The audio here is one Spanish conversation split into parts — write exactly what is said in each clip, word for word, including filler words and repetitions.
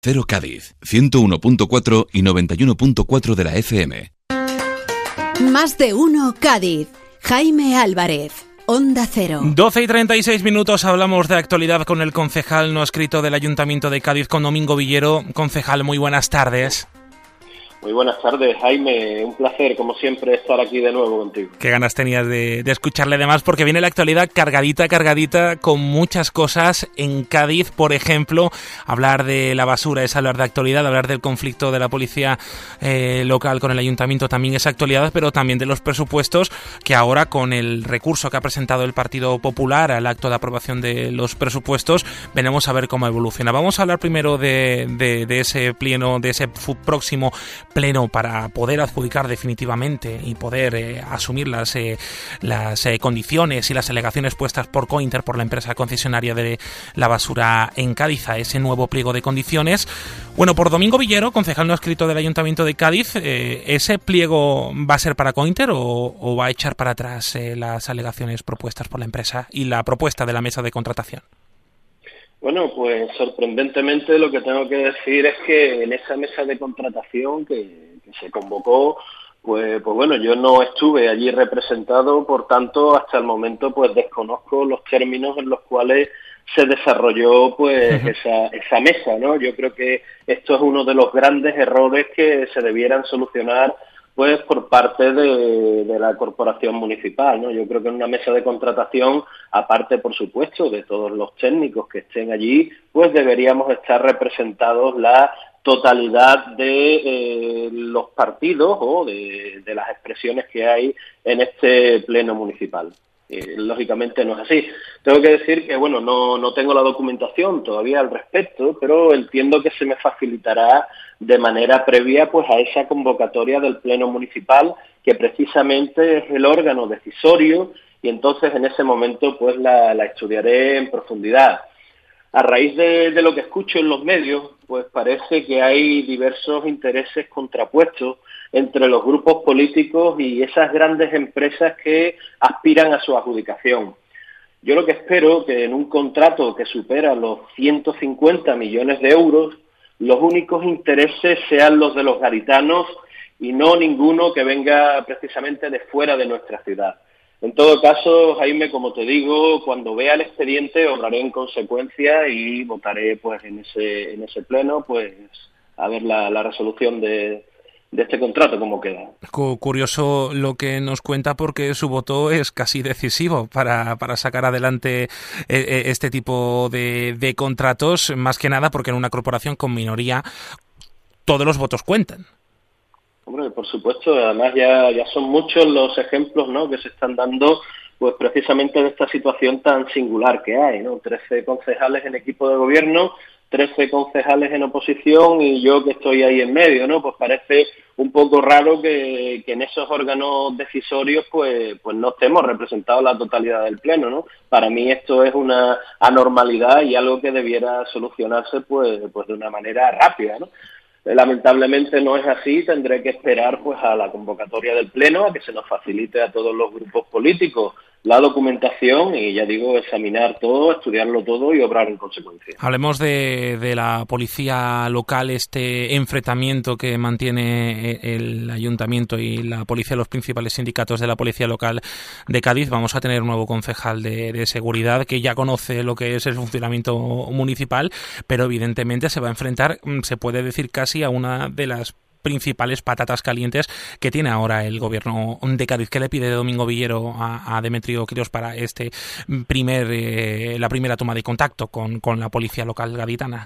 Cero Cádiz, ciento uno punto cuatro y noventa y uno punto cuatro de la F M. Más de uno Cádiz. Jaime Álvarez, Onda Cero. doce y treinta y seis minutos, hablamos de actualidad con el concejal no escrito del Ayuntamiento de Cádiz, con Domingo Villero. Concejal, muy buenas tardes. Muy buenas tardes, Jaime. Un placer, como siempre, estar aquí de nuevo contigo. Qué ganas tenías de, de escucharle además, porque viene la actualidad cargadita, cargadita, con muchas cosas en Cádiz. Por ejemplo, hablar de la basura es hablar de actualidad, hablar del conflicto de la policía eh, local con el ayuntamiento también es actualidad, pero también de los presupuestos, que ahora con el recurso que ha presentado el Partido Popular al acto de aprobación de los presupuestos, veremos a ver cómo evoluciona. Vamos a hablar primero de, de, de ese pleno, de ese próximo pleno para poder adjudicar definitivamente y poder eh, asumir las, eh, las eh, condiciones y las alegaciones puestas por Cointer, por la empresa concesionaria de la basura en Cádiz, a ese nuevo pliego de condiciones. Bueno, por Domingo Villero, concejal no escrito del Ayuntamiento de Cádiz, eh, ¿ese pliego va a ser para Cointer o, o va a echar para atrás eh, las alegaciones propuestas por la empresa y la propuesta de la mesa de contratación? Bueno, pues sorprendentemente lo que tengo que decir es que en esa mesa de contratación que, que se convocó, pues, pues bueno, yo no estuve allí representado, por tanto, hasta el momento pues desconozco los términos en los cuales se desarrolló pues esa, esa mesa, ¿no? Yo creo que esto es uno de los grandes errores que se debieran solucionar pues por parte de, de la corporación municipal, ¿no? Yo creo que en una mesa de contratación, aparte, por supuesto, de todos los técnicos que estén allí, pues deberíamos estar representados la totalidad de eh, los partidos o de, de las expresiones que hay en este pleno municipal. Eh, lógicamente no es así. Tengo que decir que, bueno, no, no tengo la documentación todavía al respecto, pero entiendo que se me facilitará de manera previa pues a esa convocatoria del Pleno Municipal, que precisamente es el órgano decisorio, y entonces en ese momento pues la, la estudiaré en profundidad. A raíz de, de lo que escucho en los medios, pues parece que hay diversos intereses contrapuestos entre los grupos políticos y esas grandes empresas que aspiran a su adjudicación. Yo lo que espero que en un contrato que supera los ciento cincuenta millones de euros, los únicos intereses sean los de los gaditanos y no ninguno que venga precisamente de fuera de nuestra ciudad. En todo caso, Jaime, como te digo, cuando vea el expediente obraré en consecuencia y votaré pues en ese en ese pleno pues a ver la, la resolución de, de este contrato, cómo queda. Curioso lo que nos cuenta, porque su voto es casi decisivo para, para sacar adelante eh, este tipo de, de contratos, más que nada porque en una corporación con minoría todos los votos cuentan. Hombre, por supuesto, además ya, ya son muchos los ejemplos, ¿no?, que se están dando pues precisamente de esta situación tan singular que hay, ¿no? trece concejales en equipo de gobierno, trece concejales en oposición y yo que estoy ahí en medio, ¿no? Pues parece un poco raro que, que en esos órganos decisorios pues, pues no estemos representados la totalidad del pleno, ¿no? Para mí esto es una anormalidad y algo que debiera solucionarse pues, pues de una manera rápida, ¿no? Lamentablemente no es así, tendré que esperar pues a la convocatoria del pleno, a que se nos facilite a todos los grupos políticos la documentación y, ya digo, examinar todo, estudiarlo todo y obrar en consecuencia. Hablemos de, de la policía local, este enfrentamiento que mantiene el ayuntamiento y la policía, los principales sindicatos de la policía local de Cádiz. Vamos a tener un nuevo concejal de, de seguridad que ya conoce lo que es el funcionamiento municipal, pero evidentemente se va a enfrentar, se puede decir, casi a una de las principales patatas calientes que tiene ahora el gobierno de Cádiz. ¿Qué le pide Domingo Villero a, a Demetrio Quirós para este primer eh, la primera toma de contacto con, con la policía local gaditana?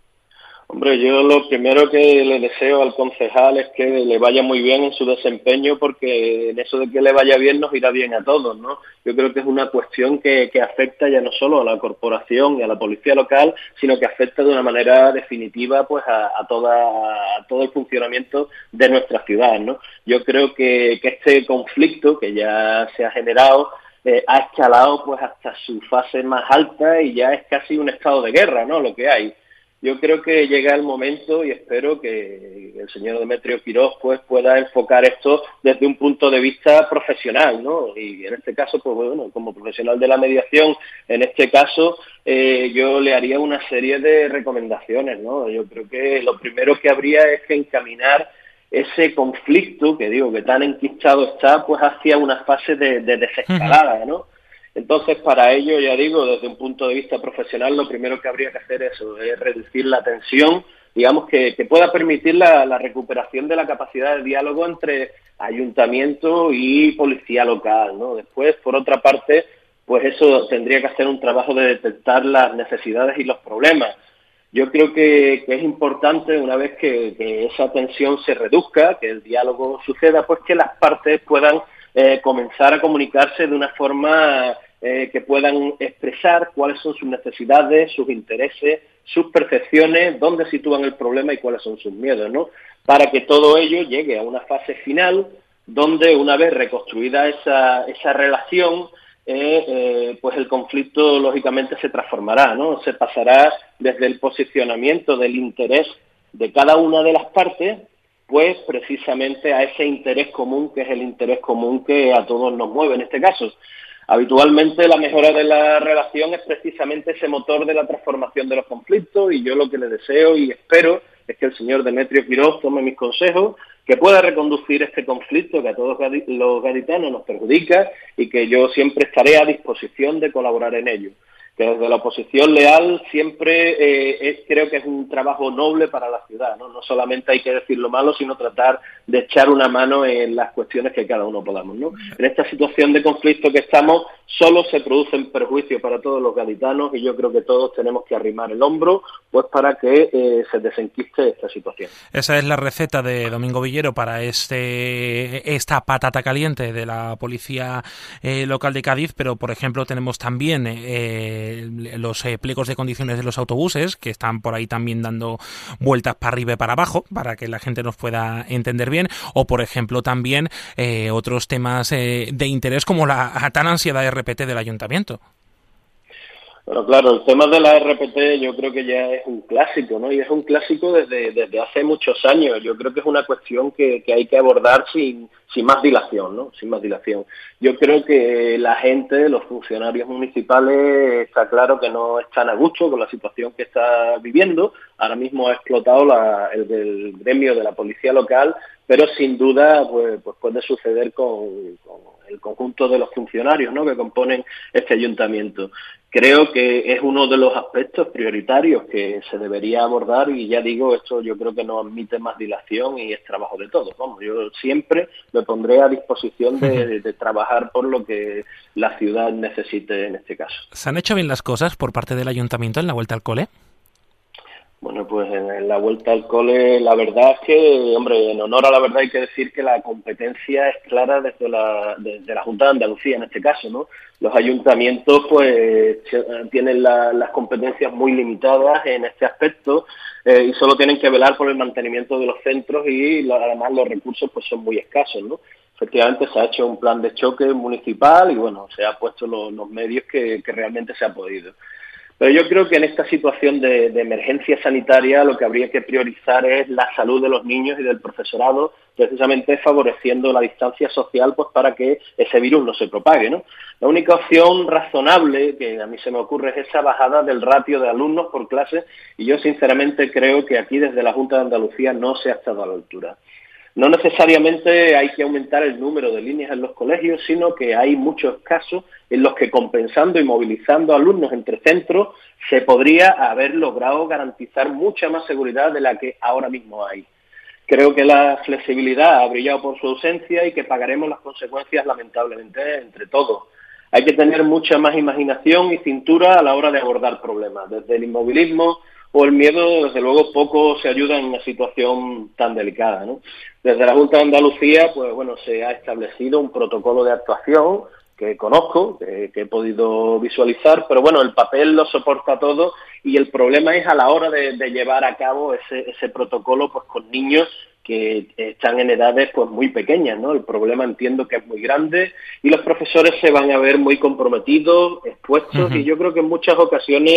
Hombre, yo lo primero que le deseo al concejal es que le vaya muy bien en su desempeño, porque en eso de que le vaya bien nos irá bien a todos, ¿no? Yo creo que es una cuestión que, que afecta ya no solo a la corporación y a la policía local, sino que afecta de una manera definitiva pues a, a, toda, a todo el funcionamiento de nuestra ciudad, ¿no? Yo creo que, que este conflicto que ya se ha generado eh, ha escalado pues hasta su fase más alta y ya es casi un estado de guerra, ¿no?, lo que hay. Yo creo que llega el momento y espero que que el señor Demetrio Quirós pues pueda enfocar esto desde un punto de vista profesional, ¿no? Y en este caso, pues bueno, como profesional de la mediación, en este caso eh, yo le haría una serie de recomendaciones, ¿no? Yo creo que lo primero que habría es que encaminar ese conflicto, que digo que tan enquistado está, pues hacia una fase de, de desescalada, ¿no? Entonces, para ello, ya digo, desde un punto de vista profesional, lo primero que habría que hacer eso, es reducir la tensión, digamos, que, que pueda permitir la, la recuperación de la capacidad de diálogo entre ayuntamiento y policía local, ¿no? Después, por otra parte, pues eso tendría que hacer un trabajo de detectar las necesidades y los problemas. Yo creo que, que es importante, una vez que, que esa tensión se reduzca, que el diálogo suceda, pues que las partes puedan Eh, comenzar a comunicarse de una forma eh, que puedan expresar cuáles son sus necesidades, sus intereses, sus percepciones, dónde sitúan el problema y cuáles son sus miedos, ¿no? Para que todo ello llegue a una fase final donde, una vez reconstruida esa, esa relación, eh, eh, pues el conflicto lógicamente se transformará, ¿no? Se pasará desde el posicionamiento del interés de cada una de las partes, pues precisamente a ese interés común, que es el interés común que a todos nos mueve en este caso. Habitualmente la mejora de la relación es precisamente ese motor de la transformación de los conflictos, y yo lo que le deseo y espero es que el señor Demetrio Quirós tome mis consejos, que pueda reconducir este conflicto que a todos los gaditanos nos perjudica, y que yo siempre estaré a disposición de colaborar en ello. Que desde la oposición leal siempre eh, es, creo que es un trabajo noble para la ciudad, ¿no? No solamente hay que decir lo malo, sino tratar de echar una mano en las cuestiones que cada uno podamos, ¿no? En esta situación de conflicto que estamos, solo se producen perjuicios para todos los gaditanos, y yo creo que todos tenemos que arrimar el hombro pues para que eh, se desenquiste esta situación. Esa es la receta de Domingo Villero para este esta patata caliente de la policía eh, local de Cádiz, pero por ejemplo tenemos también eh, los eh, pliegos de condiciones de los autobuses, que están por ahí también dando vueltas para arriba y para abajo, para que la gente nos pueda entender bien, o por ejemplo también eh, otros temas eh, de interés como la tan ansiada R P T del ayuntamiento. Bueno, claro, el tema de la R P T yo creo que ya es un clásico, ¿no? Y es un clásico desde, desde hace muchos años. Yo creo que es una cuestión que, que hay que abordar sin, sin más dilación, ¿no? Sin más dilación. Yo creo que la gente, los funcionarios municipales, está claro que no están a gusto con la situación que está viviendo. Ahora mismo ha explotado la, el, el gremio de la policía local, pero sin duda pues, pues puede suceder con, con el conjunto de los funcionarios, ¿no?, que componen este ayuntamiento. Creo que es uno de los aspectos prioritarios que se debería abordar, y ya digo, esto yo creo que no admite más dilación y es trabajo de todos. Vamos, yo siempre me pondré a disposición de, de, de trabajar por lo que la ciudad necesite en este caso. ¿Se han hecho bien las cosas por parte del ayuntamiento en la vuelta al cole? Bueno, pues en la vuelta al cole, la verdad es que, hombre, en honor a la verdad hay que decir que la competencia es clara desde la, desde la Junta de Andalucía en este caso, ¿no? Los ayuntamientos pues tienen la, las competencias muy limitadas en este aspecto eh, y solo tienen que velar por el mantenimiento de los centros, y la, además los recursos pues son muy escasos, ¿no? Efectivamente se ha hecho un plan de choque municipal y bueno, se ha puesto los, los medios que, que realmente se ha podido. Pero yo creo que en esta situación de, de emergencia sanitaria lo que habría que priorizar es la salud de los niños y del profesorado, precisamente favoreciendo la distancia social pues para que ese virus no se propague, ¿no? La única opción razonable que a mí se me ocurre es esa bajada del ratio de alumnos por clase, y yo sinceramente creo que aquí desde la Junta de Andalucía no se ha estado a la altura. No necesariamente hay que aumentar el número de líneas en los colegios, sino que hay muchos casos en los que, compensando y movilizando alumnos entre centros, se podría haber logrado garantizar mucha más seguridad de la que ahora mismo hay. Creo que la flexibilidad ha brillado por su ausencia y que pagaremos las consecuencias lamentablemente entre todos. Hay que tener mucha más imaginación y cintura a la hora de abordar problemas. Desde el inmovilismo o el miedo, desde luego, poco se ayuda en una situación tan delicada, ¿no? Desde la Junta de Andalucía, pues bueno, se ha establecido un protocolo de actuación que conozco, que, que he podido visualizar, pero bueno, el papel lo soporta todo, y el problema es a la hora de, de llevar a cabo ese, ese protocolo pues con niños que están en edades pues muy pequeñas, ¿no? El problema entiendo que es muy grande y los profesores se van a ver muy comprometidos, expuestos, uh-huh. y yo creo que en muchas ocasiones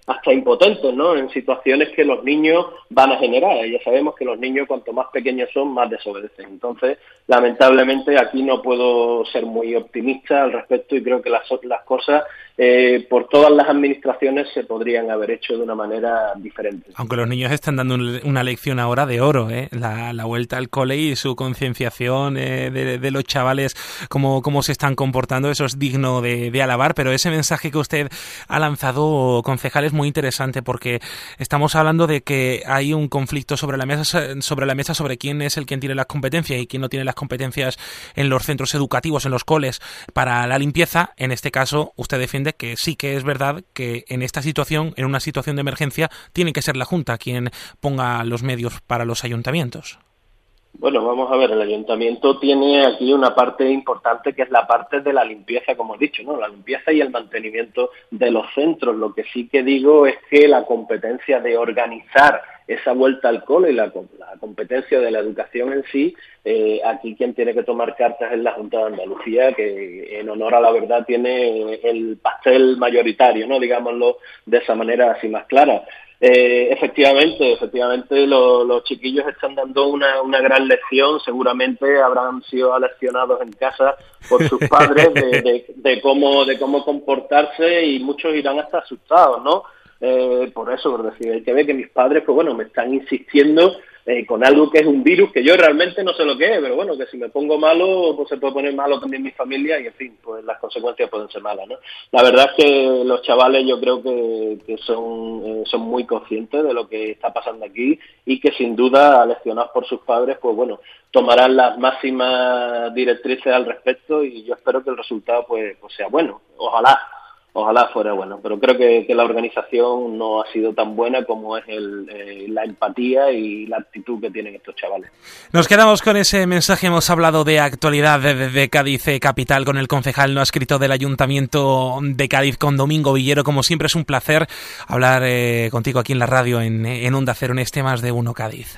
hasta impotentes, ¿no? En situaciones que los niños van a generar. Y ya sabemos que los niños, cuanto más pequeños son, más desobedecen. Entonces, lamentablemente, aquí no puedo ser muy optimista al respecto y creo que las, las cosas, eh, por todas las administraciones, se podrían haber hecho de una manera diferente. Aunque los niños están dando una lección ahora de oro, ¿eh? La, la vuelta al cole y su concienciación eh, de, de los chavales, cómo, cómo se están comportando, eso es digno de, de alabar, pero ese mensaje que usted ha lanzado, concejal, es muy interesante porque estamos hablando de que hay un conflicto sobre la mesa sobre la mesa sobre quién es el quien tiene las competencias y quién no tiene las competencias en los centros educativos, en los coles, para la limpieza. En este caso, usted defiende que sí que es verdad que en esta situación, en una situación de emergencia, tiene que ser la Junta quien ponga los medios para los ayuntamientos. Bueno, vamos a ver, el ayuntamiento tiene aquí una parte importante que es la parte de la limpieza, como he dicho, ¿no? La limpieza y el mantenimiento de los centros. Lo que sí que digo es que la competencia de organizar esa vuelta al cole y la, la competencia de la educación en sí, eh, aquí quien tiene que tomar cartas es la Junta de Andalucía, que en honor a la verdad tiene el pastel mayoritario, ¿no? Digámoslo de esa manera así más clara. Eh, efectivamente, efectivamente los, los chiquillos están dando una, una gran lección, seguramente habrán sido aleccionados en casa por sus padres de, de, de cómo de cómo comportarse y muchos irán hasta asustados, ¿no? Eh, por eso, por decir, hay que ver que mis padres, pues bueno, me están insistiendo eh, con algo que es un virus que yo realmente no sé lo que es, pero bueno, que si me pongo malo, pues se puede poner malo también mi familia y en fin, pues las consecuencias pueden ser malas, ¿no? La verdad es que los chavales yo creo que, que son, eh, son muy conscientes de lo que está pasando aquí y que sin duda, aleccionados por sus padres, pues bueno, tomarán las máximas directrices al respecto y yo espero que el resultado pues, pues sea bueno, ojalá. Ojalá fuera bueno, pero creo que, que la organización no ha sido tan buena como es el, eh, la empatía y la actitud que tienen estos chavales. Nos quedamos con ese mensaje. Hemos hablado de actualidad de, de Cádiz eh, capital con el concejal no adscrito del Ayuntamiento de Cádiz, con Domingo Villero. Como siempre es un placer hablar eh, contigo aquí en la radio, en, en Onda Cero, en este Más de Uno Cádiz.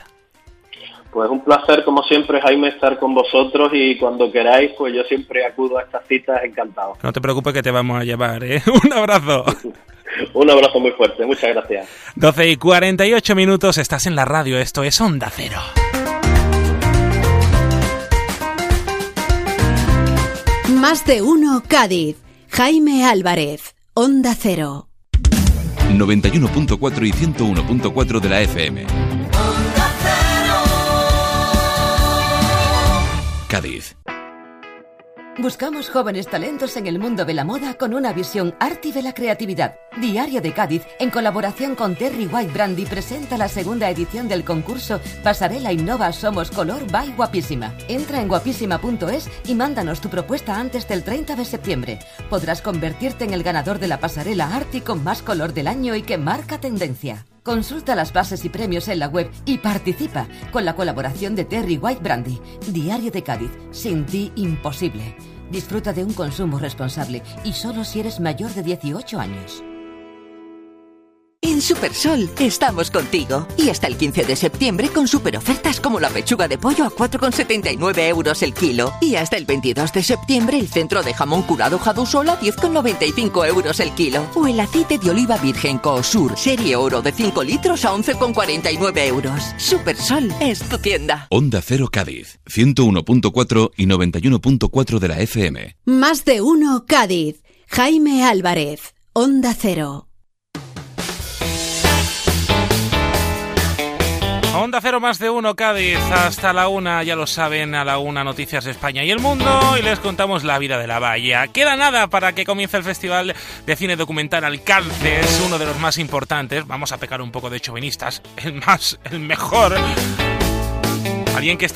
Pues un placer, como siempre, Jaime, estar con vosotros y cuando queráis, pues yo siempre acudo a estas citas encantado. No te preocupes que te vamos a llevar, ¿eh? Un abrazo. Un abrazo muy fuerte, muchas gracias. doce y cuarenta y ocho minutos, estás en la radio, esto es Onda Cero. Más de Uno Cádiz. Jaime Álvarez, Onda Cero. noventa y uno punto cuatro y ciento uno punto cuatro de la F M. Cádiz. Buscamos jóvenes talentos en el mundo de la moda con una visión arty de la creatividad. Diario de Cádiz, en colaboración con Terry White Brandy, presenta la segunda edición del concurso Pasarela Innova Somos Color by Guapísima. Entra en guapísima punto es y mándanos tu propuesta antes del treinta de septiembre. Podrás convertirte en el ganador de la pasarela arty con más color del año y que marca tendencia. Consulta las bases y premios en la web y participa con la colaboración de Terry White Brandy. Diario de Cádiz, sin ti imposible. Disfruta de un consumo responsable y solo si eres mayor de dieciocho años. En Supersol estamos contigo y hasta el quince de septiembre con super ofertas como la pechuga de pollo a cuatro con setenta y nueve euros el kilo y hasta el veintidós de septiembre el centro de jamón curado Jadusol a diez con noventa y cinco euros el kilo o el aceite de oliva virgen Coosur serie oro de cinco litros a once con cuarenta y nueve euros. Supersol es tu tienda. Onda Cero Cádiz, ciento uno punto cuatro y noventa y uno punto cuatro de la F M. Más de Uno Cádiz. Jaime Álvarez, Onda Cero. Onda Cero, Más de Uno Cádiz, hasta la una, ya lo saben, a la una Noticias de España y el Mundo y les contamos la vida de la bahía. Queda nada para que comience el Festival de Cine Documental Alcances, uno de los más importantes, vamos a pecar un poco de chauvinistas, el más, el mejor, alguien que está